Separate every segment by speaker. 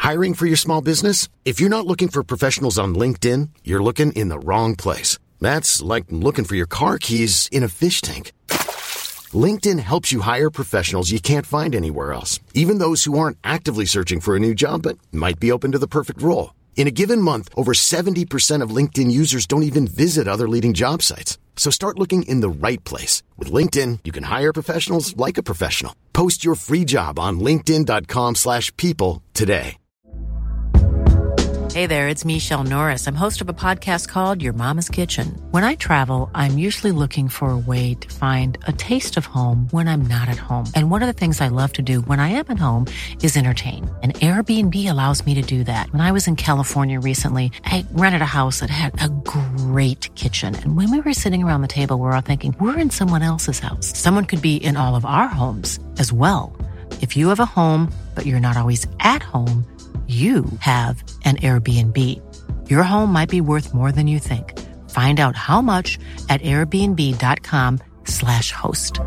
Speaker 1: Hiring for your small business? If you're not looking for professionals on LinkedIn, you're looking in the wrong place. That's like looking for your car keys in a fish tank. LinkedIn helps you hire professionals you can't find anywhere else, even those who aren't actively searching for a new job but might be open to the perfect role. In a given month, over 70% of LinkedIn users don't even visit other leading job sites. So start looking in the right place. With LinkedIn, you can hire professionals like a professional. Post your free job on linkedin.com/people today.
Speaker 2: Hey there, it's Michelle Norris. I'm host of a podcast called Your Mama's Kitchen. When I travel, I'm usually looking for a way to find a taste of home when I'm not at home. And one of the things I love to do when I am at home is entertain. And Airbnb allows me to do that. When I was in California recently, I rented a house that had a great kitchen. And when we were sitting around the table, we were all thinking, we're in someone else's house. Someone could be in all of our homes as well. If you have a home, but you're not always at home, you have an Airbnb. Your home might be worth more than you think. Find out how much at airbnb.com/host.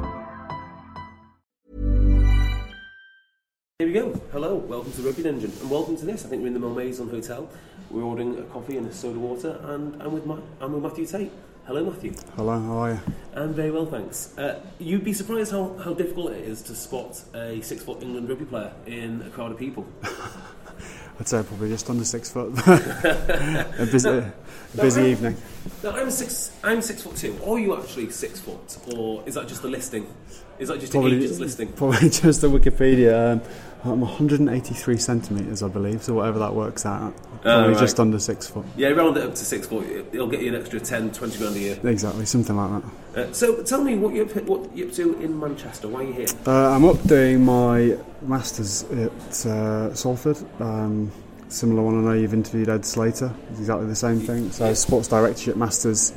Speaker 3: Here we go. Hello, welcome to Rugby Dungeon, and welcome to this. I think we're in the Malmaison Hotel. We're ordering a coffee and a soda water, and I'm with Matthew Tate. Hello, Matthew.
Speaker 4: Hello, how are you?
Speaker 3: I'm very well, thanks. You'd be surprised how difficult it is to spot a 6-foot England rugby player in a crowd of people.
Speaker 4: I'd say probably just under 6 foot. a busy evening.
Speaker 3: No, I'm 6'2". Are you actually 6 foot, or is that just the listing? Is that just
Speaker 4: probably,
Speaker 3: the agent's listing?
Speaker 4: Probably just the Wikipedia. I'm 183 centimetres, I believe, so whatever that works out. Probably right. Just under 6 foot.
Speaker 3: Yeah, round it up to 6 foot. It'll get you an extra 10, 20 grand a year.
Speaker 4: Exactly, something like
Speaker 3: that. So tell me what you're up to in Manchester. Why are you here?
Speaker 4: I'm up doing my Masters at Salford. Similar one, I know you've interviewed Ed Slater. It's exactly the same thing. So Sports Directorship Masters.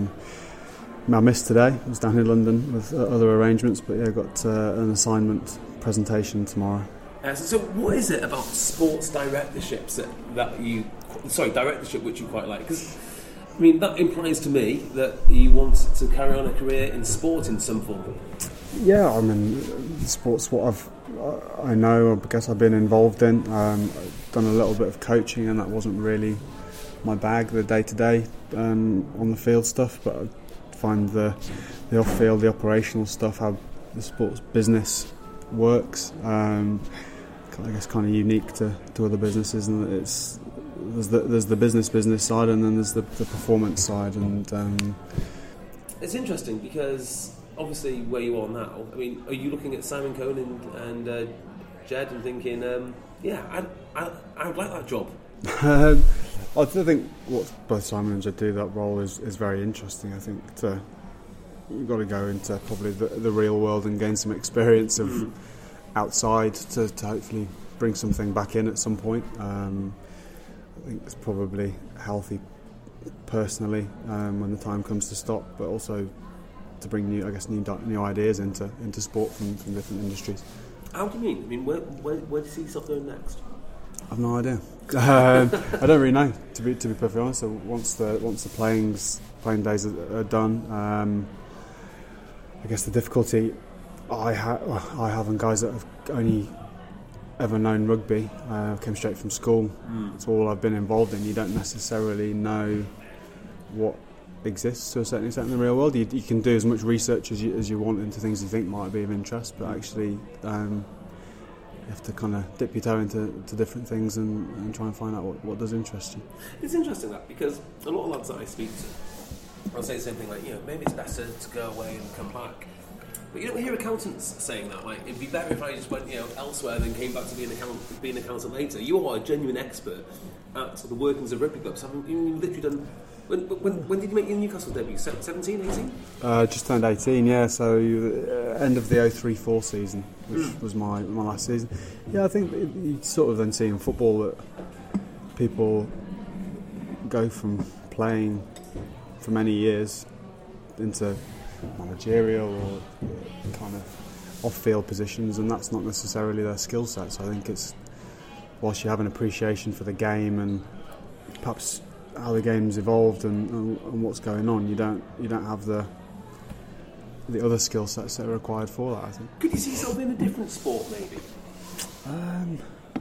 Speaker 4: I missed today. I was down in London with other arrangements, but yeah, got an assignment presentation tomorrow.
Speaker 3: So what is it about sports directorships directorship which you quite like? Because I mean, that implies to me that you want to carry on a career in sport in some form.
Speaker 4: Yeah, I mean, sports what I know, I guess I've been involved in. I've done a little bit of coaching, and that wasn't really my bag, the day-to-day on the field stuff, but I find the off-field, the operational stuff, how the sports business works, I guess kind of unique to other businesses, and there's the business side, and then there's the performance side, and
Speaker 3: it's interesting because obviously where you are now, I mean, are you looking at Simon Cohen and Jed and thinking, I would like that job?
Speaker 4: I think what both Simon and Jed do, that role is very interesting. I think you've got to go into probably the real world and gain some experience of outside to hopefully bring something back in at some point. I think it's probably healthy personally when the time comes to stop, but also to bring new ideas into sport from different industries.
Speaker 3: How do you mean? I mean, where do you see yourself going next?
Speaker 4: I've no idea. I don't really know, to be perfectly honest. So once the playing days are done, I guess the difficulty I have and guys that have only ever known rugby, came straight from school. It's all I've been involved in. You don't necessarily know what exists to a certain extent in the real world. You can do as much research as you want into things you think might be of interest, but actually you have to kind of dip your toe into different things and try and find out what does interest you.
Speaker 3: It's interesting that, because a lot of lads that I speak to, I'll say the same thing, like, maybe it's better to go away and come back. But you don't hear accountants saying that. Like, it'd be better if I just went, elsewhere and then came back to being an accountant later. You are a genuine expert at the workings of rugby clubs. You've literally done. When did you make your Newcastle debut? 17, 18?
Speaker 4: Just turned 18, yeah. So end of the 03-04 season, which was my last season. Yeah, I think you sort of then see in football that people go from playing for many years into managerial or kind of off-field positions, and that's not necessarily their skill set. So I think it's, whilst you have an appreciation for the game and perhaps how the game's evolved and what's going on, you don't have the other skill sets that are required for that, I think.
Speaker 3: Could you see yourself in a different sport, maybe?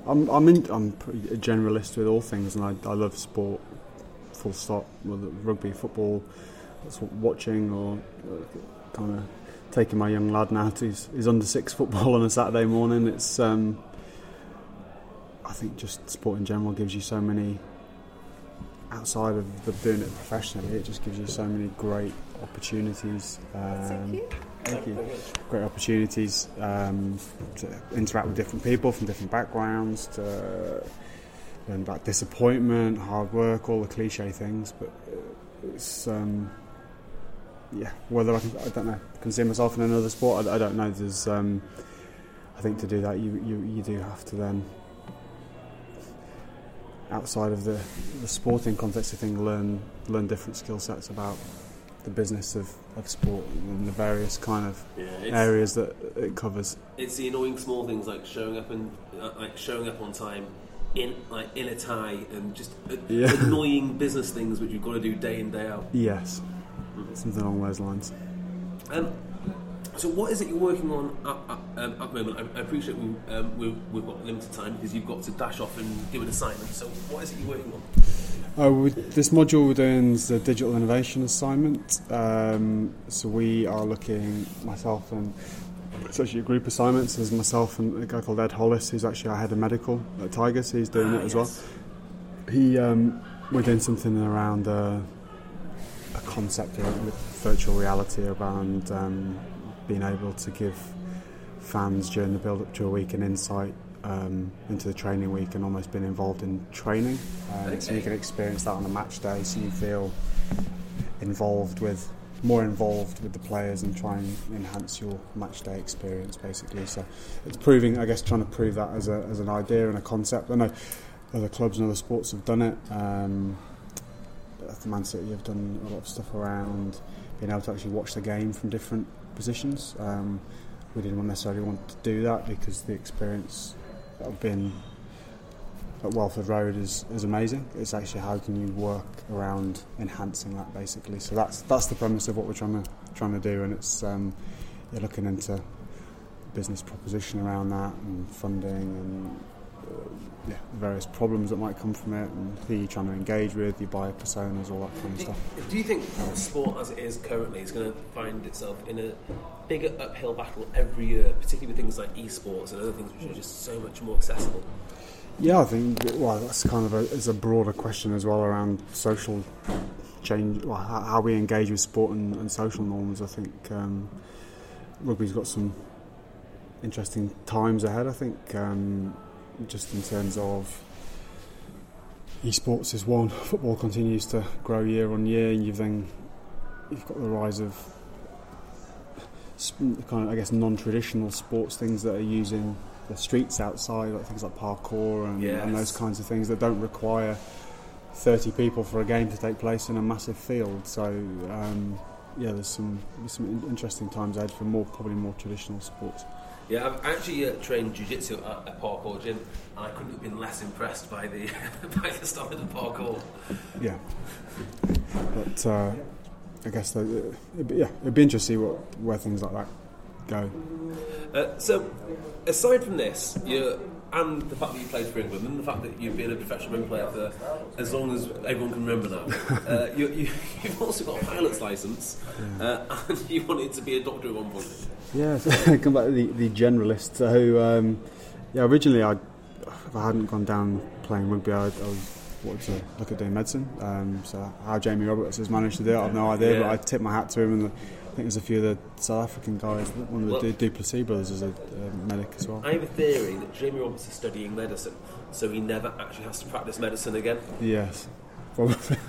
Speaker 4: I'm pretty a generalist with all things, and I love sport. Full stop. Whether rugby, football, that's what watching, or kind of taking my young lad now to his under 6 football on a Saturday morning. It's I think just sport in general gives you so many. Outside of doing it professionally, it just gives you so many great opportunities. Thank you. Great opportunities to interact with different people from different backgrounds, to learn about disappointment, hard work, all the cliche things. But it's whether I don't know, can see myself in another sport. I don't know. There's I think to do that, you do have to then, outside of the sporting context of things, learn different skill sets about the business of sport and the various kind of areas that it covers.
Speaker 3: It's the annoying small things like showing up on time in a tie, and just annoying business things which you've got to do day in, day out.
Speaker 4: Yes, something along those lines.
Speaker 3: So what is it you're working on at the moment? I appreciate we've got limited time because you've got to dash off and do an assignment. So what is it you're working on?
Speaker 4: This module we're doing is a digital innovation assignment. So we are looking, myself and it's actually a group assignment. So there's myself and a guy called Ed Hollis, who's actually our head of medical at Tigers. He's doing it as well. We're doing something around a concept with virtual reality around being able to give fans during the build-up to a week an insight into the training week and almost been involved in training. So you can experience that on a match day, so you feel more involved with the players and try and enhance your match day experience, basically. So it's trying to prove that as an idea and a concept. I know other clubs and other sports have done it. Man City have done a lot of stuff around being able to actually watch the game from different positions. We didn't necessarily want to do that because the experience that I've been at Welford Road is amazing. It's actually how can you work around enhancing that, basically. So that's the premise of what we're trying to do, and it's looking into business proposition around that and funding and various problems that might come from it, and who you're trying to engage with, your buyer personas, all that kind of stuff.
Speaker 3: Do you think sport as it is currently is going to find itself in a bigger uphill battle every year, particularly with things like esports and other things which are just so much more accessible?
Speaker 4: Yeah, I think that's kind of it's a broader question as well around social change, how we engage with sport and social norms. I think rugby's got some interesting times ahead. I think just in terms of esports is one, football continues to grow year on year, and you've got the rise of kind of, non-traditional sports, things that are using the streets outside, like things like parkour and those kinds of things that don't require 30 people for a game to take place in a massive field. So there's some interesting times ahead for probably more traditional sports.
Speaker 3: Yeah, I've actually trained jiu-jitsu at a parkour gym, and I couldn't have been less impressed by the style of the parkour. Yeah,
Speaker 4: but I guess it'd be interesting to see where things like that go.
Speaker 3: So, aside from this, and the fact that you played for England, and the fact that you've been a professional rugby player for as long as everyone can remember now, you've also got a pilot's licence, and you wanted to be a doctor at one point.
Speaker 4: Yeah, so I come back to the generalist. So, originally if I hadn't gone down playing rugby, I wanted to look at doing medicine. So how Jamie Roberts has managed to do it, I've no idea, but I tip my hat to him, and I think there's a few of the South African guys, one of the Duplessis brothers is a medic as well.
Speaker 3: I have a theory that Jamie Roberts is studying medicine, so he never actually has to practice medicine again.
Speaker 4: Yes, probably.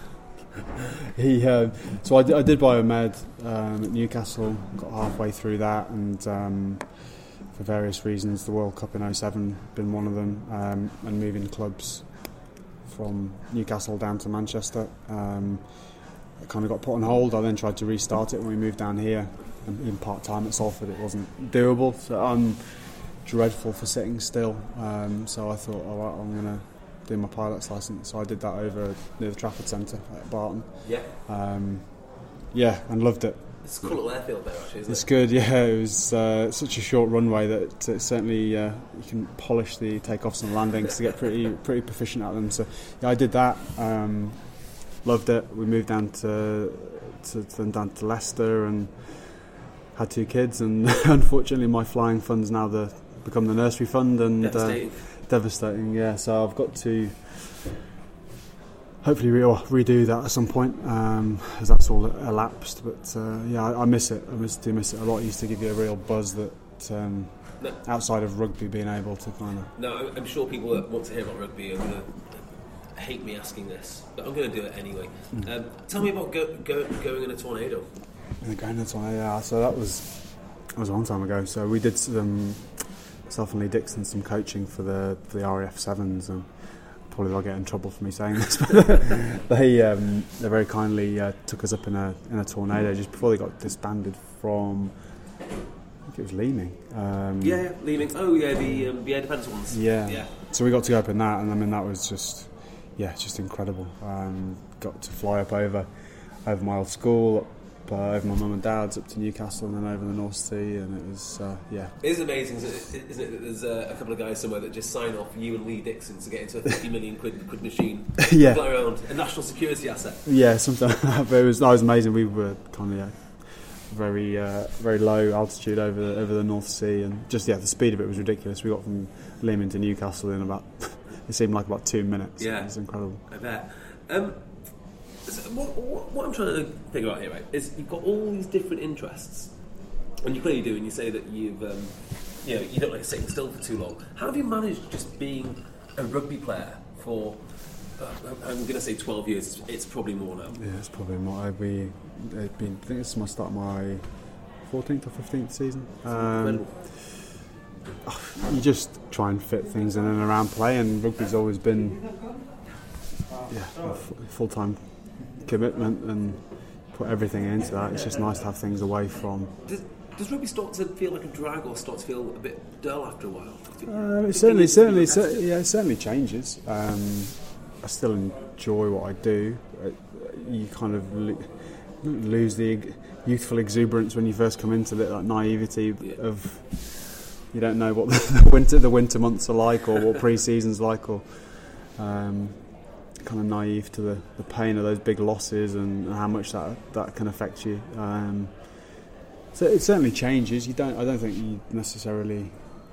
Speaker 4: So I did biomed at Newcastle, got halfway through that, and for various reasons, the World Cup in 2007 been one of them, and moving clubs from Newcastle down to Manchester. It kind of got put on hold. I then tried to restart it when we moved down here, and in part-time at Salford it wasn't doable, so I'm dreadful for sitting still, so I thought, all right, I'm going to do my pilot's licence. So I did that over near the Trafford Centre at Barton. And loved it.
Speaker 3: It's a cool little airfield there, actually, isn't it?
Speaker 4: It's good, yeah. It was such a short runway that certainly you can polish the takeoffs and landings to get pretty proficient at them. So yeah, I did that. Loved it. We moved down to Leicester and had 2 kids, and unfortunately my flying fund's now become the nursery fund, and devastating. Yeah, so I've got to hopefully redo that at some point, as that's all elapsed. But I miss it. I do miss it a lot. It used to give you a real buzz that outside of rugby, being able to kind of.
Speaker 3: No, I'm sure people that want to hear about rugby are going to hate me asking this, but I'm going to do it anyway. Tell me about going in a tornado.
Speaker 4: Going in a tornado, yeah. So that was a long time ago. So we did myself and Lee Dixon some coaching for the RAF Sevens, and probably they'll get in trouble for me saying this, but they very kindly took us up in a tornado just before they got disbanded from. I think it was Leeming.
Speaker 3: Leeming. Oh yeah, the air defence ones.
Speaker 4: Yeah. So we got to go up in that, and I mean that was just incredible. Got to fly up over my old school, over my mum and dad's, up to Newcastle, and then over the North Sea, and it was
Speaker 3: It is amazing, isn't it, that there's a couple of guys somewhere that just sign off you and Lee Dixon to get into a 50 million quid machine,
Speaker 4: yeah,
Speaker 3: fly around, a national security asset.
Speaker 4: Yeah, something like that. But that was amazing. We were kind of very low altitude over the North Sea, and just the speed of it was ridiculous. We got from Leeming to Newcastle in about it seemed like about 2 minutes.
Speaker 3: Yeah,
Speaker 4: it was incredible.
Speaker 3: I bet. So what I'm trying to figure out here, right, is you've got all these different interests, and you clearly do, and you say that you don't like sitting still for too long. How have you managed just being a rugby player for? I'm going to say 12 years. It's probably more now.
Speaker 4: Yeah, it's probably more. I think it's my start of my 14th or 15th season. You just try and fit things in and around play, and rugby's always been a full-time commitment, and put everything into that. It's just nice to have things away from.
Speaker 3: Does rugby start to feel like a drag, or start to feel a bit dull after a while?
Speaker 4: It certainly changes. I still enjoy what I do. You kind of lose the youthful exuberance when you first come into it, that naivety of you don't know what the winter months are like, or what pre-season's like, or kind of naive to the pain of those big losses and how much that can affect you. So it certainly changes. I don't think you necessarily.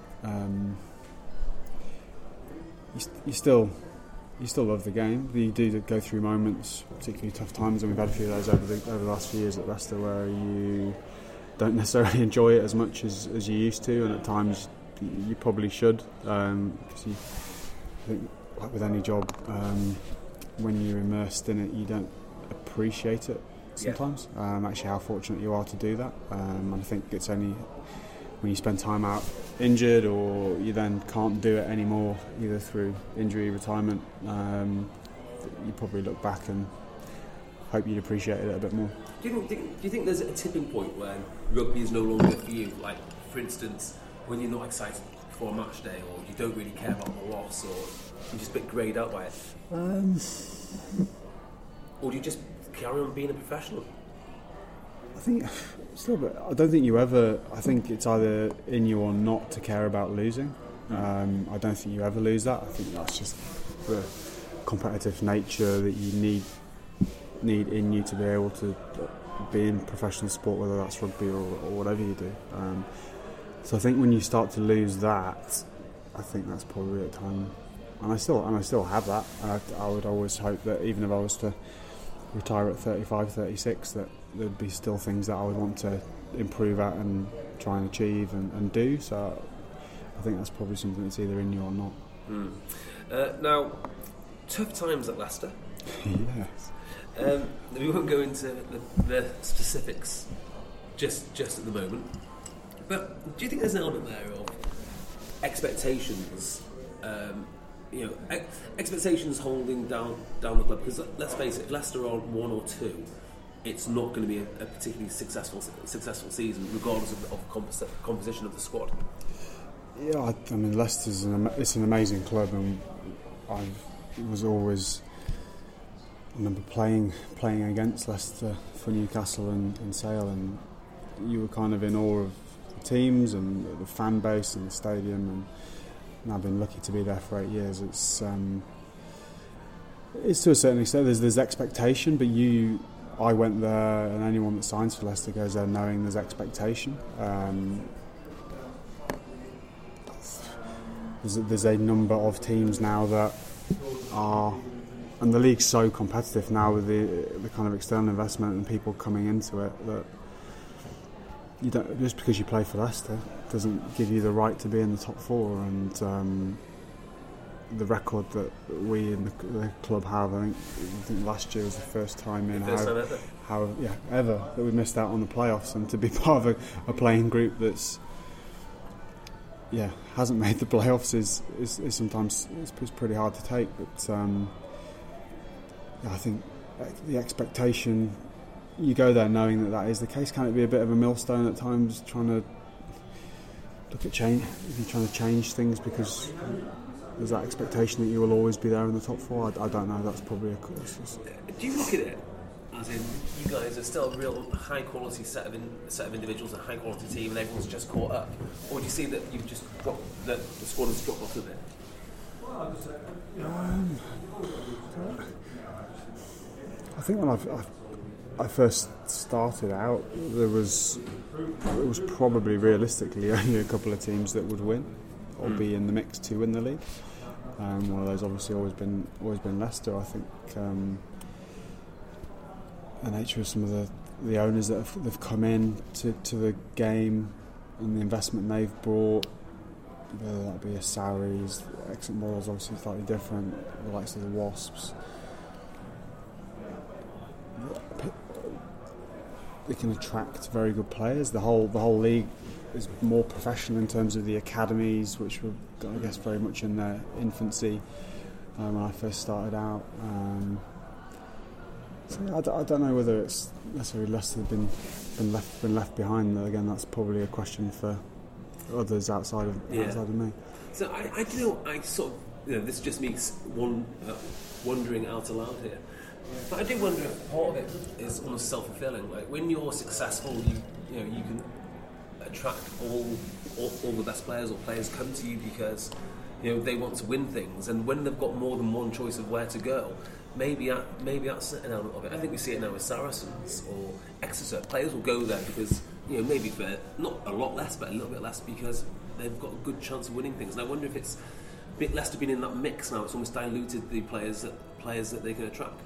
Speaker 4: You still love the game. You do go through moments, particularly tough times, and we've had a few of those over the last few years at Leicester, where you don't necessarily enjoy it as much as you used to, and at times you probably should, because I think, like with any job, when you're immersed in it, you don't appreciate it sometimes. Actually, how fortunate you are to do that. And I think it's only when you spend time out injured, or you then can't do it anymore, either through injury, retirement, you probably look back and hope you'd appreciate it a bit more.
Speaker 3: Do you think there's a tipping point when rugby is no longer for you? Like, for instance, when you're not excited for a match day, or you don't really care about the loss, or you're just a bit greyed out by it? Or do you just carry on being a professional?
Speaker 4: I think still, but I don't think you ever. I think it's either in you or not to care about losing. I don't think you ever lose that. I think that's just the competitive nature that you need in you to be able to be in professional sport, whether that's rugby or whatever you do. So I think when you start to lose that, I think that's probably a time. And I still have that. I would always hope that even if I was to retire at 35, 36, that there'd be still things that I would want to improve at and try and achieve and do. So I think that's probably something that's either in you or not.
Speaker 3: Now, tough times at Leicester.
Speaker 4: Yes.
Speaker 3: We won't go into the specifics just at the moment. But do you think there's an element there of expectations? Expectations holding down the club, because let's face it, if Leicester are on 1 or 2, it's not going to be a particularly successful season, regardless of the composition of the squad.
Speaker 4: Yeah, I mean, Leicester's it's an amazing club, and I was always remember playing against Leicester for Newcastle and Sale, and you were kind of in awe of the teams and the fan base and the stadium, and I've been lucky to be there for 8 years. It's to a certain extent there's expectation, but I went there, and anyone that signs for Leicester goes there knowing there's expectation. There's a number of teams now that are, and the league's so competitive now with the kind of external investment and people coming into it, that you don't, just because you play for Leicester doesn't give you the right to be in the top four. And the record that we in the club have, I think last year was the first time ever that we missed out on the playoffs, and to be part of a playing group that's hasn't made the playoffs is sometimes it's pretty hard to take. But I think the expectation, you go there knowing that is the case. Can it be a bit of a millstone at times, trying to look at change, if you're trying to change things because there's that expectation that you will always be there in the top four? I don't know. That's probably a course.
Speaker 3: Do you look at it as in you guys are still a real high quality set of individuals, a high quality team, and everyone's just caught up, or do you see that you've just dropped, that the squad has dropped off a bit?
Speaker 4: I think when I first started out, it was probably realistically only a couple of teams that would win or be in the mix to win the league. One of those obviously always been Leicester. I think the nature of some of the owners that have come in to the game and the investment they've brought, whether that be a Sarries, Exit Morals obviously slightly different, the likes of the Wasps. They can attract very good players. The whole league is more professional in terms of the academies, which were, I guess, very much in their infancy when I first started out. So I don't know whether it's necessarily Leicester been left behind. Again, that's probably a question for others outside of me.
Speaker 3: So I sort of, this is just me wondering out aloud here. But I do wonder if part of it is almost self-fulfilling. Like when you're successful, you can attract all the best players, or players come to you because they want to win things. And when they've got more than one choice of where to go, maybe that's an element of it. I think we see it now with Saracens or Exeter. Players will go there because maybe for not a lot less, but a little bit less, because they've got a good chance of winning things. And I wonder if it's Leicester being in that mix now. It's almost diluted the players that they can attract.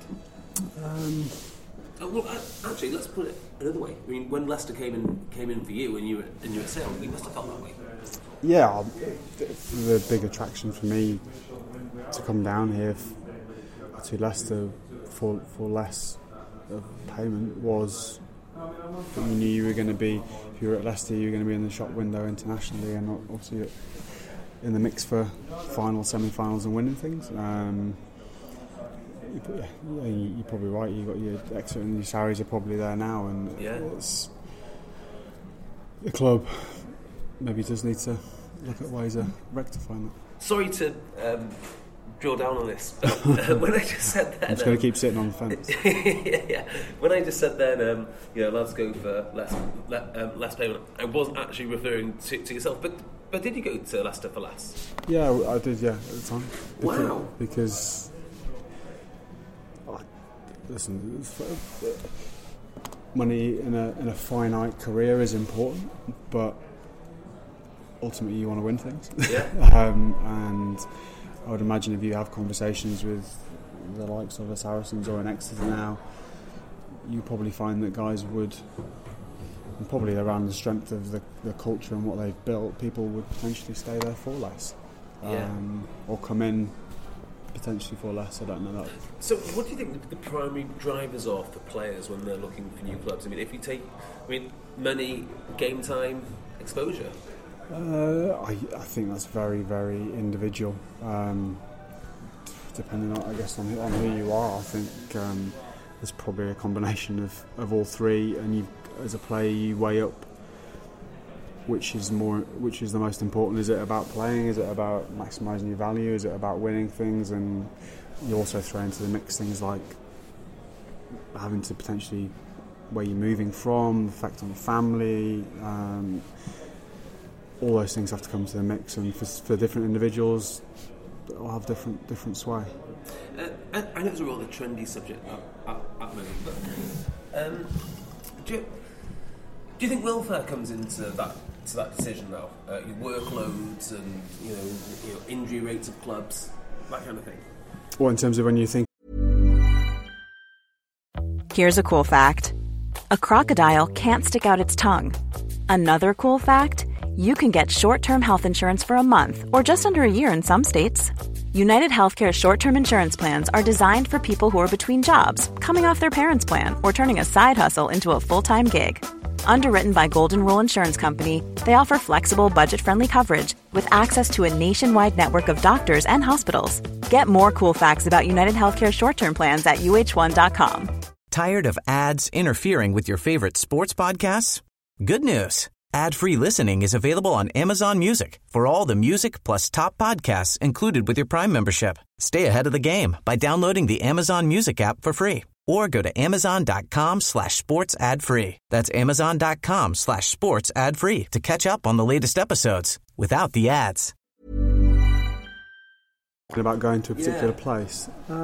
Speaker 3: Actually, let's put it another way. I mean, when Leicester came in for you, and you were at Sale, you must have felt that way.
Speaker 4: Yeah, the big attraction for me to come down here to Leicester for less of payment was that you knew you were going to be, if you were at Leicester, you were going to be in the shop window internationally, and obviously in the mix for finals, semi-finals, and winning things. You're probably right. You got your Exeter and your Sarries are probably there now, and it's, the club maybe does need to look at ways of rectifying that.
Speaker 3: Sorry to drill down on this, but when I just said that,
Speaker 4: I'm just going to keep sitting on the fence.
Speaker 3: yeah. When I just said then, lads go for less payment, I wasn't actually referring to yourself, but did you go to Leicester for less?
Speaker 4: Yeah, I did. Yeah, at the time. Because listen, money in a finite career is important, but ultimately you want to win things.
Speaker 3: Yeah.
Speaker 4: And I would imagine if you have conversations with the likes of a Saracens or an Exeter now, you probably find that guys would, and probably around the strength of the culture and what they've built, people would potentially stay there for less, or come in potentially for less. I don't know that.
Speaker 3: So what do you think the primary drivers are for players when they're looking for new clubs? I mean, if you take money, game time, exposure.
Speaker 4: I think that's very, very individual, depending on, I guess, on who you are. I think there's probably a combination of all three, and you, as a player, you weigh up which is the most important. Is it about playing? Is it about maximising your value? Is it about winning things? And you also throw into the mix things like having to potentially where you're moving from, effect on the family, all those things have to come to the mix, and for different individuals, they'll have different sway.
Speaker 3: I know it's a rather trendy subject at the moment, but do you think welfare comes into that decision now? Your workloads and you know injury rates of clubs, that kind of thing.
Speaker 4: Well, in terms of when you think.
Speaker 5: Here's a cool fact: a crocodile can't stick out its tongue. Another cool fact: you can get short-term health insurance for a month or just under a year in some states. United Healthcare short-term insurance plans are designed for people who are between jobs, coming off their parents' plan, or turning a side hustle into a full-time gig. Underwritten by Golden Rule Insurance Company, they offer flexible, budget-friendly coverage with access to a nationwide network of doctors and hospitals. Get more cool facts about United Healthcare short-term plans at uh1.com.
Speaker 6: Tired of ads interfering with your favorite sports podcasts? Good news. Ad-free listening is available on Amazon Music for all the music plus top podcasts included with your Prime membership. Stay ahead of the game by downloading the Amazon Music app for free or go to amazon.com/sports ad free. That's amazon.com/sports ad free to catch up on the latest episodes without the ads.
Speaker 4: About going to a particular place.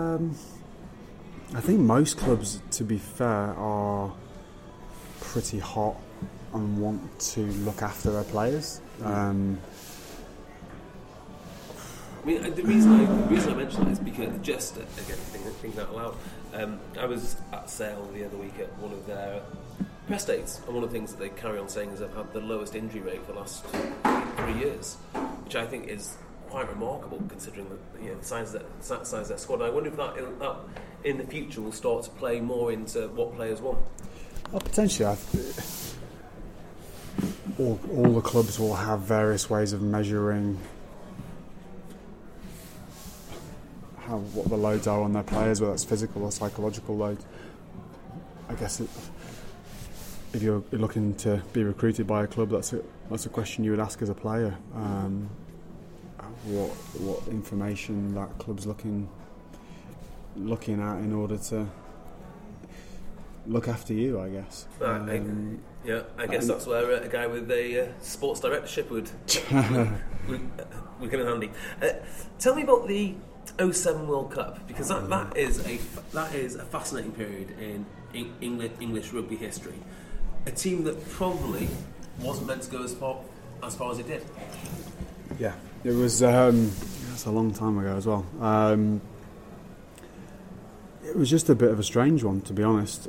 Speaker 4: I think most clubs, to be fair, are pretty hot and want to look after their players.
Speaker 3: I mean, the reason I mention that is because just again thinking out loud. I was at Sale the other week at one of their press dates, and one of the things that they carry on saying is they've had the lowest injury rate for the last 3 years, which I think is quite remarkable considering the size of their squad. I wonder if that in the future will start to play more into what players want.
Speaker 4: Well, potentially. All the clubs will have various ways of measuring what the loads are on their players, whether that's physical or psychological load. I guess if you're looking to be recruited by a club, that's a question you would ask as a player. What information that club's looking at in order to look after you, I guess.
Speaker 3: I guess that's where a guy with a sports directorship would come in handy. Tell me about the 2007 World Cup, because that is a fascinating period in English rugby history. A team that probably wasn't meant to go as far as it did.
Speaker 4: Yeah, it was. That's a long time ago as well. It was just a bit of a strange one, to be honest.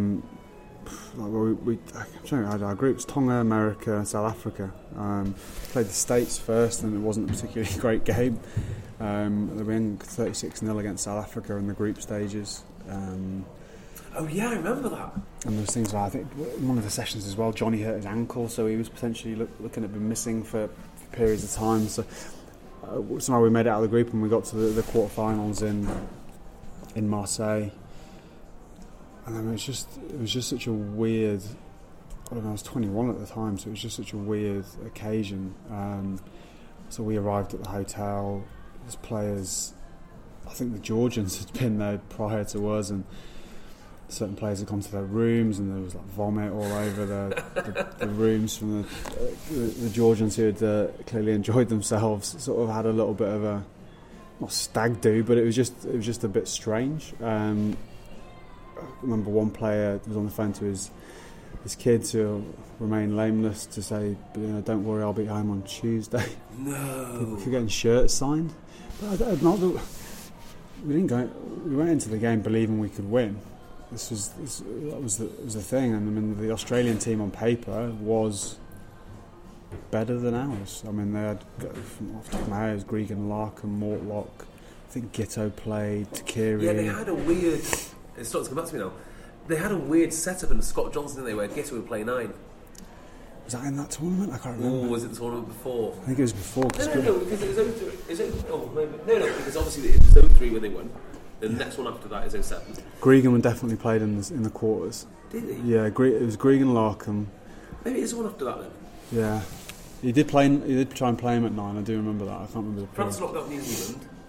Speaker 4: We had our groups: Tonga, America, South Africa. Played the States first, and it wasn't a particularly great game. We won 36-0 against South Africa in the group stages.
Speaker 3: Oh yeah, I remember that.
Speaker 4: And there was things like, I think in one of the sessions as well, Johnny hurt his ankle, so he was potentially looking at being missing for periods of time. So somehow we made it out of the group, and we got to the quarterfinals in Marseille. And then it was just such a weird. I don't know, I was 21 at the time, so it was just such a weird occasion. So we arrived at the hotel. There's players. I think the Georgians had been there prior to us, and certain players had gone to their rooms, and there was like vomit all over the rooms from the Georgians who had clearly enjoyed themselves. Sort of had a little bit of a not stag do, but it was just a bit strange. I remember one player was on the phone to his kids who remain nameless to say, "Don't worry, I'll be home on Tuesday."
Speaker 3: No,
Speaker 4: for getting shirts signed. But we went into the game believing we could win. That was the thing, and I mean the Australian team on paper was better than ours. I mean they had, off the top of my head, Gregan Larkham, Mortlock, I think Gitto played, Takiri.
Speaker 3: Yeah, they had a weird. It starts to come back to me now. They had a weird setup in the Scott Johnson, didn't they, where Gitto would play 9.
Speaker 4: Was that in that tournament? I can't remember.
Speaker 3: Or was it the tournament before?
Speaker 4: I think it was before.
Speaker 3: No, because it was 03. No, because obviously it was 03 when they won. The next one after that is 07.
Speaker 4: Gregan definitely played in the quarters.
Speaker 3: Did he?
Speaker 4: Yeah, it was Gregan Larkham.
Speaker 3: Maybe it's the one after that then.
Speaker 4: Yeah, he did try and play him at 9. I do remember that. I can't remember the.
Speaker 3: France knocked out New Zealand.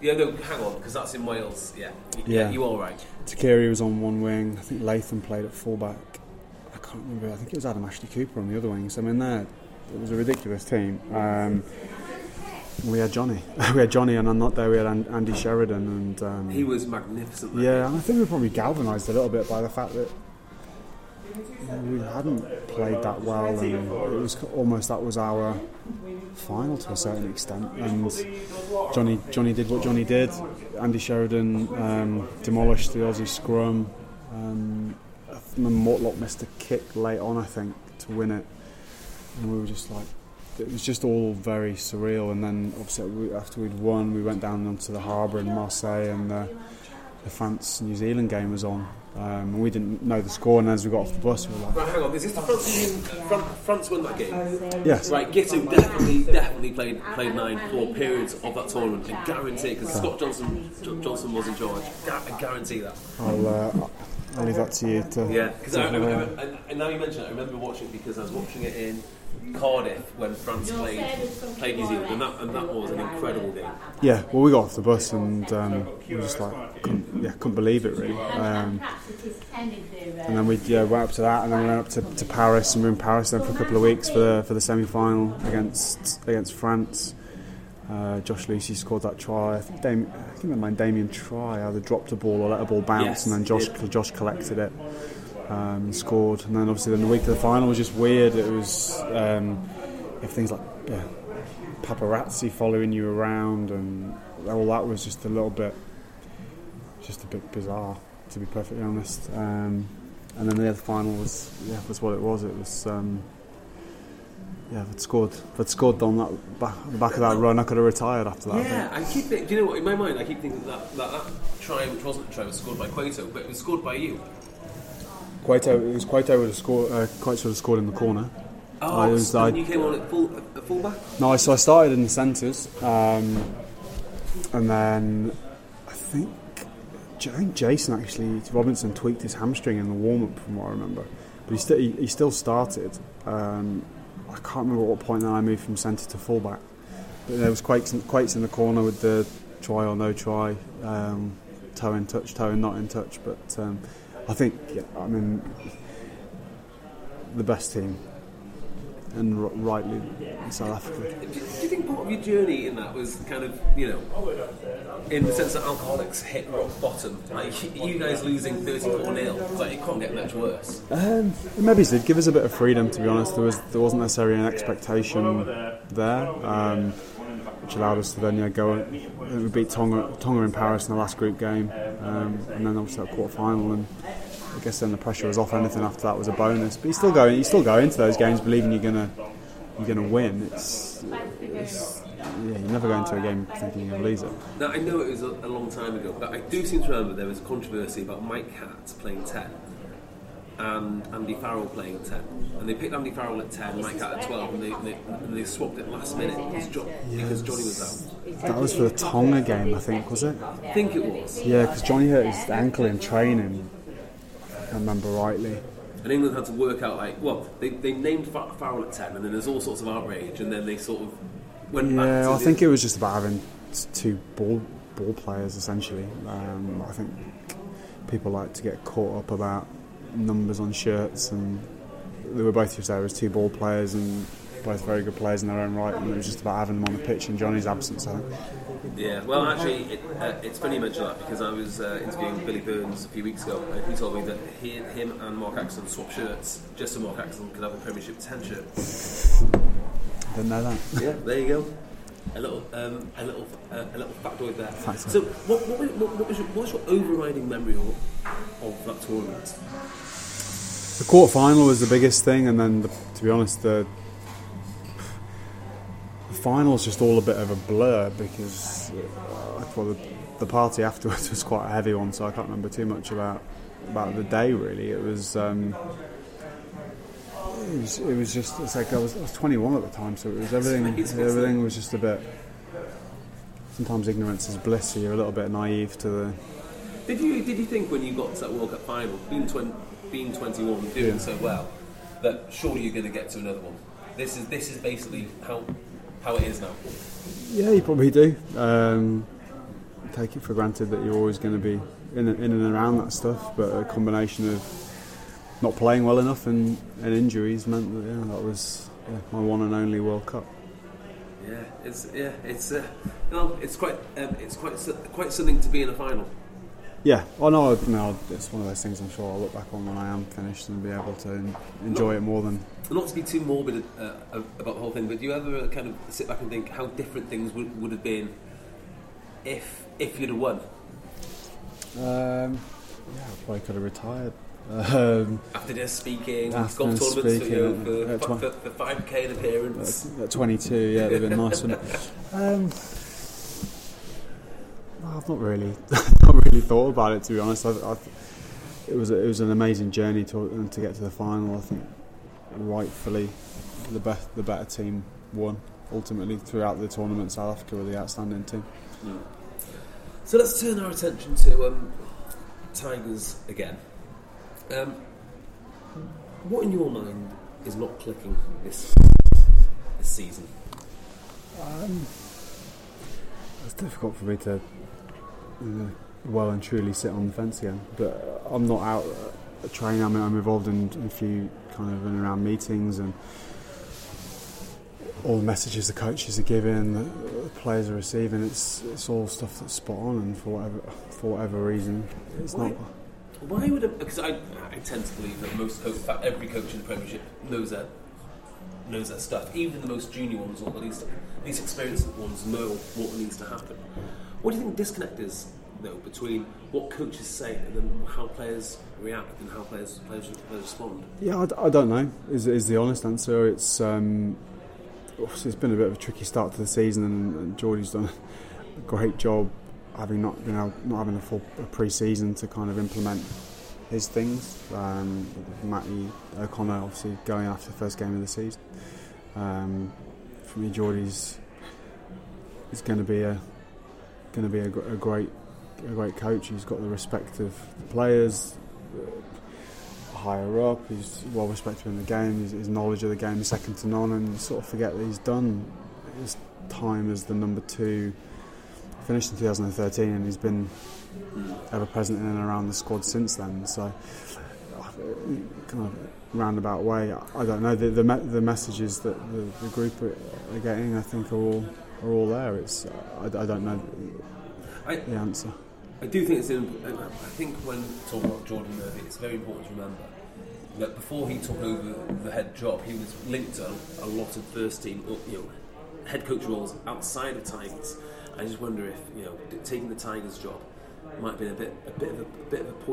Speaker 3: Yeah, no, hang on, because that's in Wales. Yeah, you all right.
Speaker 4: Takiri was on one wing. I think Latham played at fullback. I can't remember. I think it was Adam Ashley Cooper on the other wing. So I mean, it was a ridiculous team. We had Johnny. And on that day we had Andy Sheridan, and
Speaker 3: he was magnificent.
Speaker 4: Yeah, and I think we were probably galvanised a little bit by the fact that we hadn't played that well, and it was almost that was our final to a certain extent. And Johnny did what Johnny did. Andy Sheridan demolished the Aussie scrum. Mortlock missed a kick late on, I think, to win it, and we were just like, it was just all very surreal. And then obviously after we'd won, we went down onto the harbour in Marseille, and the France-New Zealand game was on. And we didn't know the score, and as we got off the bus we were like...
Speaker 3: Right, hang on, is this the France won that game?
Speaker 4: Yes.
Speaker 3: Right, Gitu definitely played 9 for periods of that tournament. I guarantee it, because Scott Johnson was in charge. I guarantee that.
Speaker 4: I'll leave that to you to...
Speaker 3: Yeah, because and now you mention it, I remember watching it because I was watching it in Cardiff when France played New Zealand, and that was an incredible game.
Speaker 4: Yeah, well, we got off the bus and we were just like, couldn't believe it really. And then we went up to that, and then we went up to Paris, and we were in Paris then for a couple of weeks for the semi-final against France. Josh Lucy scored that try. I think Damien Try either dropped a ball or let a ball bounce, and then Josh collected it. Scored, and then obviously the week of the final was just weird. It was things like paparazzi following you around, and all that was just a bit bizarre, to be perfectly honest. And then the other final was what it was. It was if I'd scored on the back of that run, I could have retired after that.
Speaker 3: Yeah, I keep thinking, do you know what? In my mind, I keep thinking that try, which wasn't a try, was scored by Cueto, but it was scored by you.
Speaker 4: Cueto would have scored. Cueto would have scored in the corner.
Speaker 3: And you came on at fullback?
Speaker 4: No, so I started in the centres, and then I think Jason Robinson tweaked his hamstring in the warm up, from what I remember. But he still started. I can't remember at what point then I moved from centre to fullback. But there was Quates in the corner with the try or no try, toe in touch, toe in not in touch. But I think, the best team, and rightly in South Africa.
Speaker 3: Do you think part of your journey in that was kind of, in the sense that alcoholics hit rock bottom? Like, you guys losing 34-0, like, it can't get much worse.
Speaker 4: Maybe it did give us a bit of freedom, to be honest. There wasn't necessarily an expectation there, which allowed us to then go. We beat Tonga in Paris in the last group game, and then obviously that quarter final, and I guess then the pressure was off. Anything after that was a bonus. But you still go into those games believing you're gonna win. You never go into a game thinking you're gonna lose it.
Speaker 3: Now I know it was a long time ago, but I do seem to remember there was a controversy about Mike Hatt playing 10 and Andy Farrell playing 10, and they picked Andy Farrell at 10, Mike Hatt at 12, and they swapped it last minute because Johnny was out.
Speaker 4: That was for the Tonga game, I think, was it?
Speaker 3: I think it was.
Speaker 4: Yeah, because Johnny hurt his ankle in training, if I remember rightly.
Speaker 3: And England had to work out, they named Farrell at 10, and then there's all sorts of outrage, and then they sort of went back to...
Speaker 4: Yeah, I think it was just about having 2 ball players, essentially. I think people like to get caught up about numbers on shirts, and they were both just there as 2 ball players, and both very good players in their own right, and it was just about having them on the pitch in Johnny's absence, I think.
Speaker 3: Yeah, well, actually, it's funny you mention that, because I was interviewing Billy Burns a few weeks ago, and he told me that him and Mark Axon swapped shirts just so Mark Axon could have a Premiership 10 shirt.
Speaker 4: Didn't know that.
Speaker 3: Yeah, there you go. A little factoid there. So, what's your overriding memory of that tournament?
Speaker 4: The quarter final was the biggest thing, and then to be honest, the final's just all a bit of a blur, because the party afterwards was quite a heavy one, so I can't remember too much about the day really. It was just, it's like I was 21 at the time, so it was everything was just a bit. Sometimes ignorance is bliss, so you're a little bit naive to the.
Speaker 3: Did you think when you got to that World Cup final, being 21, doing so well, that surely you're going to get to another one? This is basically how it is now.
Speaker 4: Yeah, you probably do. take it for granted that you're always going to be in and around that stuff, but a combination of not playing well enough and injuries meant that that was my one and only World Cup.
Speaker 3: It's quite something to be in a final.
Speaker 4: Yeah, it's one of those things I'm sure I'll look back on when I am finished and be able to enjoy it more than.
Speaker 3: Not to be too morbid about the whole thing, but do you ever kind of sit back and think how different things would have been if you'd have won?
Speaker 4: I probably could have retired.
Speaker 3: After this speaking, golf tournaments for 5k an appearance.
Speaker 4: At 22, yeah, it'd have been nice, wouldn't it? I've not really thought about it, to be honest. It was an amazing journey to get to the final. I think rightfully the better team won. Ultimately, throughout the tournament, South Africa were the outstanding team.
Speaker 3: Yeah. So let's turn our attention to Tigers again. What in your mind is not clicking this season?
Speaker 4: It's difficult for me to well and truly sit on the fence again, but I'm not out training. I'm involved in a few kind of in and around meetings, and all the messages the coaches are giving, the players are receiving. It's all stuff that's spot on, and for whatever reason, it's not.
Speaker 3: Why would it? Because I tend to believe that in fact, every coach in the Premiership knows their stuff. Even the most junior ones, or at least experienced ones, know what needs to happen. What do you think the disconnect is, though, between what coaches say and then how players react and how players respond?
Speaker 4: Yeah, I don't know. Is the honest answer? It's been a bit of a tricky start to the season, and Geordie's done a great job having not having a full pre-season to kind of implement his things. Matty O'Connor obviously going after the first game of the season. For me, Geordie's is going to be a great coach. He's got the respect of the players. Higher up, he's well respected in the game. His knowledge of the game is second to none, and you sort of forget that he's done his time as the number 2. Finished in 2013, and he's been ever present in and around the squad since then. So, kind of roundabout way, I don't know. The messages that the group are getting, I think, are all there. It's I don't know the answer.
Speaker 3: I do think I think when talking about Jordan Murphy, it's very important to remember that before he took over the head job, he was linked to a lot of first team, head coach roles outside of Tigers. I just wonder if taking the Tigers job might have been a bit of a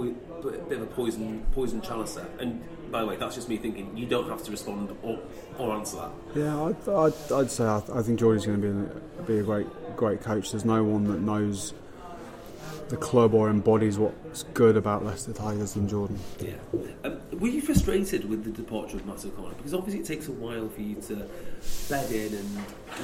Speaker 3: poison chalice there. And by the way, that's just me thinking. You don't have to respond or answer that.
Speaker 4: Yeah, I'd say I think Geordie's going to be a great coach. There's no one that knows the club or embodies what's good about Leicester Tigers than Jordan.
Speaker 3: Yeah. Were you frustrated with the departure of Matt O'Connor? Because obviously it takes a while for you to bed in and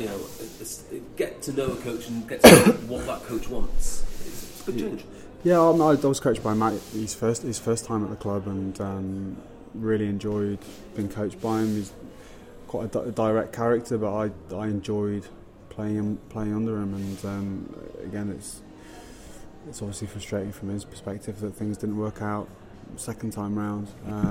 Speaker 3: get to know a coach and get to know what that coach wants. It's a big change.
Speaker 4: Yeah, I was coached by Matt his first time at the club, and really enjoyed being coached by him. He's quite a direct character, but I enjoyed playing under him, and again it's obviously frustrating from his perspective that things didn't work out second time round,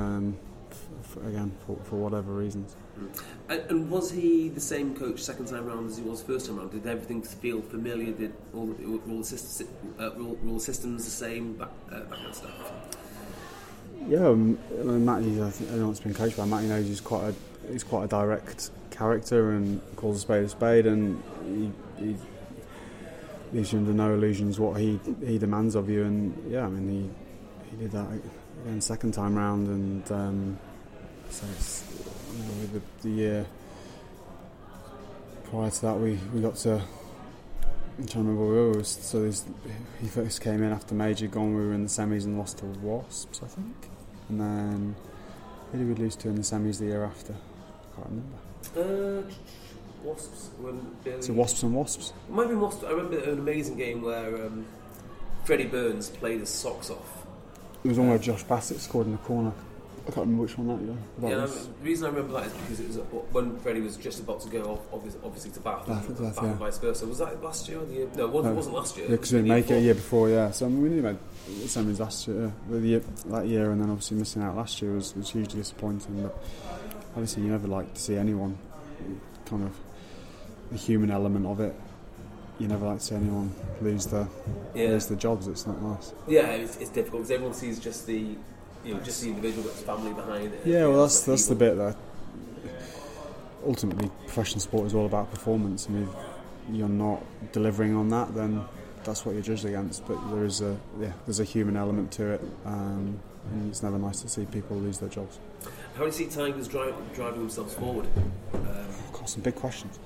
Speaker 4: for whatever reasons.
Speaker 3: And was he the same coach second time round as he was first time round? Did everything feel familiar? Did all the systems the same? That kind of stuff.
Speaker 4: Yeah, Matty, I think everyone's been coached by Matty knows he's quite a direct character and calls a spade, and he leaves you under no illusions what he demands of you. And yeah, I mean he did that again second time round, and so it's, the year prior to that we got to, I'm trying to remember where we were. So he first came in after Major gone. We were in the semis and lost to Wasps, I think, and then who did we lose to in the semis the year after? I can't remember.
Speaker 3: Wasps.
Speaker 4: So Wasps and Wasps.
Speaker 3: It might have been Wasps. I remember an amazing game where Freddie Burns played his socks off.
Speaker 4: It was one where Josh Bassett scored in the corner I can't remember which one that
Speaker 3: The
Speaker 4: was.
Speaker 3: reason I remember that is because it was when Freddie was just about to go off, obviously to Bath, and vice versa. Was that last year or the year? No, it wasn't last year.
Speaker 4: Yeah, because we didn't make it a year before, yeah. So we nearly made the same as last year, that year, and then obviously missing out last year was hugely disappointing. But obviously you never like to see anyone, kind of the human element of it. You never like to see anyone lose the jobs. It's not nice.
Speaker 3: Yeah, it's difficult because everyone sees just the individual, but the family behind it.
Speaker 4: Yeah, well, that's the bit that ultimately professional sport is all about performance, and if you're not delivering on that, then that's what you're judged against. But there's a human element to it, and it's never nice to see people lose their jobs.
Speaker 3: How do you see Tigers driving themselves forward?
Speaker 4: Got some big questions.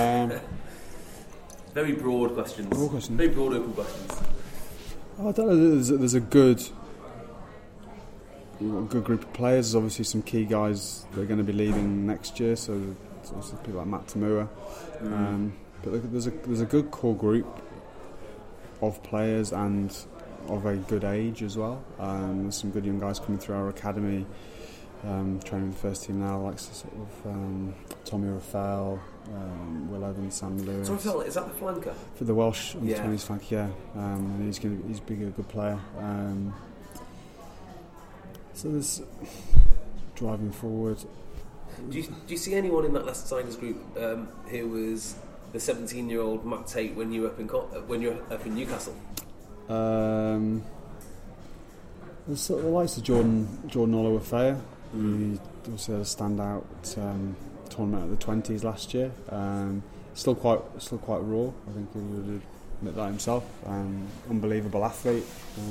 Speaker 3: Very broad questions. Very broad, open questions.
Speaker 4: I don't know. There's a good group of players. There's obviously some key guys that are going to be leaving next year. So there's also people like Matt Tamua. But there's a good core group of players and of a good age as well. There's some good young guys coming through our academy. Training the first team now, like sort of Tommy Raphael, Will Evans, Sam Lewis.
Speaker 3: Tommy Raphael, is that the flanker?
Speaker 4: For the Welsh under 20s flanker, yeah. And he's being a good player. So there's driving forward.
Speaker 3: Do you see anyone in that Leicester Tigers group who was the 17-year-old Matt Tate when you were up in Newcastle?
Speaker 4: There's sort of the likes of Jordan Oluwafaya. He also had a standout tournament at the 20s last year. Still quite raw. I think he would admit that himself. Unbelievable athlete.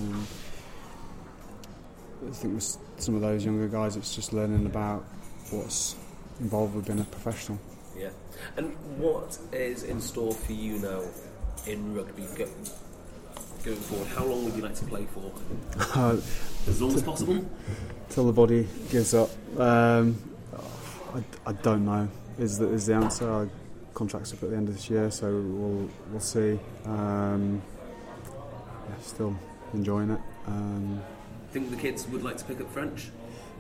Speaker 4: I think with some of those younger guys, it's just learning about what's involved with being a professional.
Speaker 3: Yeah. And what is in store for you now in rugby going forward? How long would you like to play for? As long as possible?
Speaker 4: Till the body gives up. I don't know is the answer. Our contract's up at the end of this year, so we'll see. Still enjoying it.
Speaker 3: Think the kids would like to pick up French?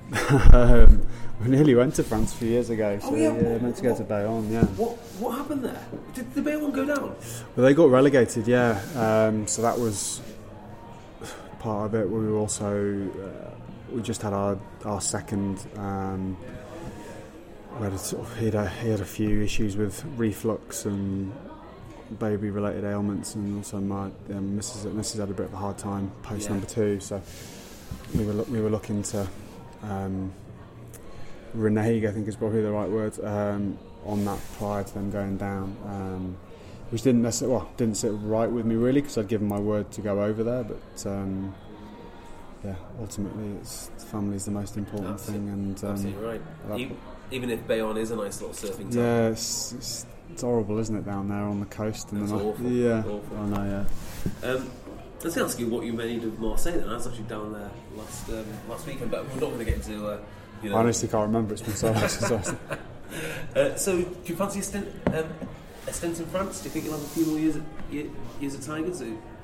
Speaker 4: We nearly went to France a few years ago, so meant to go to Bayonne. Yeah.
Speaker 3: What happened there? Did the Bayonne go down?
Speaker 4: Well, they got relegated. Yeah. So that was part of it. We were also we just had our second. He had a few issues with reflux and baby-related ailments, and also my Mrs. had a bit of a hard time post number 2. So we were looking to renege, I think is probably the right word, on that prior to them going down, which didn't sit right with me really, because I'd given my word to go over there, but ultimately family's the most important thing, and
Speaker 3: absolutely right. Even if Bayonne is a nice little surfing town.
Speaker 4: Yeah, it's horrible, isn't it, down there on the coast? And
Speaker 3: it's awful.
Speaker 4: Yeah,
Speaker 3: awful.
Speaker 4: I know. Yeah.
Speaker 3: Let's ask you what you made of Marseille. Then I was actually down there last weekend, but we're not going to get into.
Speaker 4: I honestly can't remember. It's been so long since I.
Speaker 3: So, do you fancy a stint in France? Do you think you'll have a few more years at Tigers?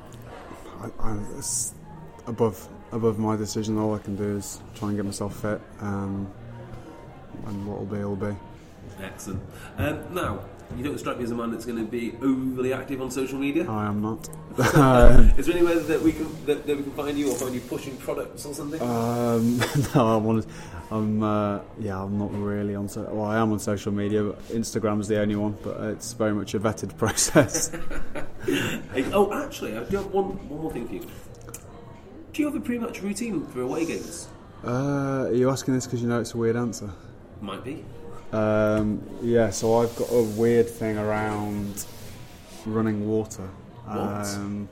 Speaker 4: It's above my decision. All I can do is try and get myself fit, and what will be.
Speaker 3: Excellent. Now, you don't strike me as a man that's going to be overly active on social media.
Speaker 4: I am not.
Speaker 3: Is there any way that we can find you, or find you pushing products or something?
Speaker 4: No, I'm not really on. I am on social media, but Instagram's the only one. But it's very much a vetted process.
Speaker 3: Actually, I do have one more thing for you. Do you have a pre-match routine for away games?
Speaker 4: Are you asking this because you know it's a weird answer?
Speaker 3: Might be.
Speaker 4: So I've got a weird thing around running water.
Speaker 3: What?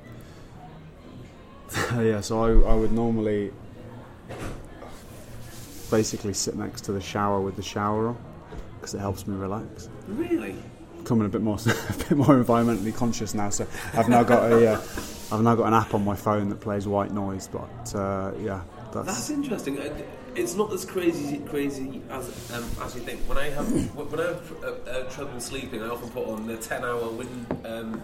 Speaker 4: So I would normally basically sit next to the shower with the shower on, because it helps me relax.
Speaker 3: Really?
Speaker 4: Becoming a bit more environmentally conscious now. So I've now got an app on my phone that plays white noise. But that's
Speaker 3: interesting. It's not as crazy as you think. When I have trouble sleeping, I often put on the 10-hour wind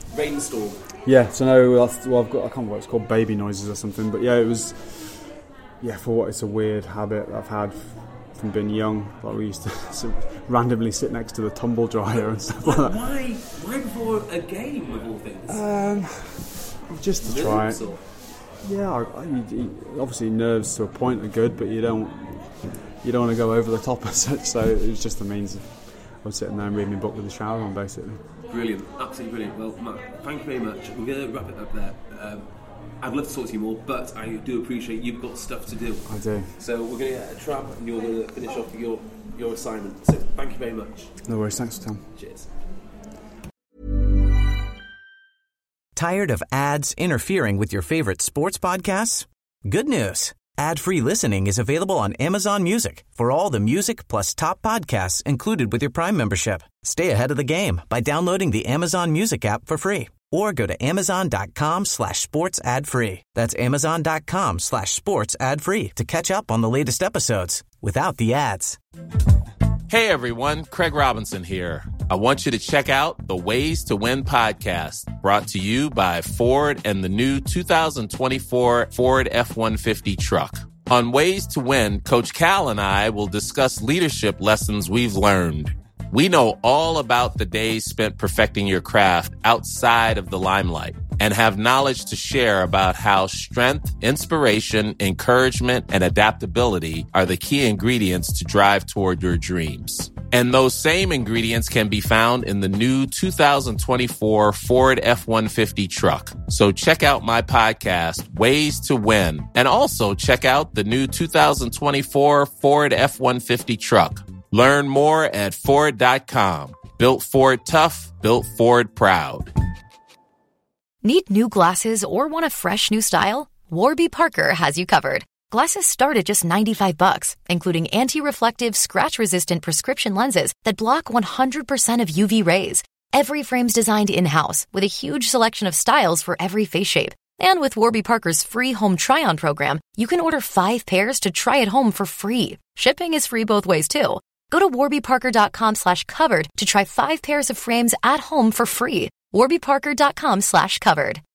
Speaker 3: rainstorm.
Speaker 4: Yeah, so no, I've got, I can't remember what it's called, baby noises or something. But yeah, it was for what it's a weird habit I've had from being young. Like we used to randomly sit next to the tumble dryer and stuff like that.
Speaker 3: Why before a game of all things?
Speaker 4: Just to try it. Yeah, obviously nerves to a point are good, but you don't want to go over the top as such. So it was just a means of I was sitting there and reading my book with the shower on, basically.
Speaker 3: Brilliant, absolutely brilliant. Well, Matt, thank you very much. We're going to wrap it up there. I'd love to talk to you more, but I do appreciate you've got stuff to do.
Speaker 4: I do.
Speaker 3: So we're going to get a tram and you're going to finish off your assignment. So thank you very much.
Speaker 4: No worries, thanks, Tom.
Speaker 3: Cheers.
Speaker 6: Tired of ads interfering with your favorite sports podcasts? Good news. Ad-free listening is available on Amazon Music for all the music plus top podcasts included with your Prime membership. Stay ahead of the game by downloading the Amazon Music app for free or go to amazon.com/sports ad free. That's amazon.com/sports ad free to catch up on the latest episodes without the ads.
Speaker 7: Hey everyone, Craig Robinson here. I want you to check out the Ways to Win podcast, brought to you by Ford and the new 2024 Ford F-150 truck. On Ways to Win, Coach Cal and I will discuss leadership lessons we've learned. We know all about the days spent perfecting your craft outside of the limelight and have knowledge to share about how strength, inspiration, encouragement, and adaptability are the key ingredients to drive toward your dreams. And those same ingredients can be found in the new 2024 Ford F-150 truck. So check out my podcast, Ways to Win, and also check out the new 2024 Ford F-150 truck. Learn more at Ford.com. Built Ford tough, built Ford proud.
Speaker 8: Need new glasses or want a fresh new style? Warby Parker has you covered. Glasses start at just $95, including anti-reflective, scratch-resistant prescription lenses that block 100% of UV rays. Every frame's designed in-house with a huge selection of styles for every face shape. And with Warby Parker's free home try-on program, you can order 5 pairs to try at home for free. Shipping is free both ways, too. Go to warbyparker.com/covered to try 5 pairs of frames at home for free. warbyparker.com/covered.